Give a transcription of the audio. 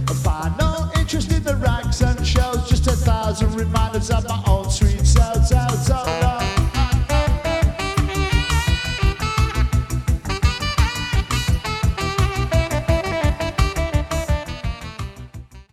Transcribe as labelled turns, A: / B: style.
A: I find no interest in the rags and shows, just 1,000 reminders of my own sweet selves.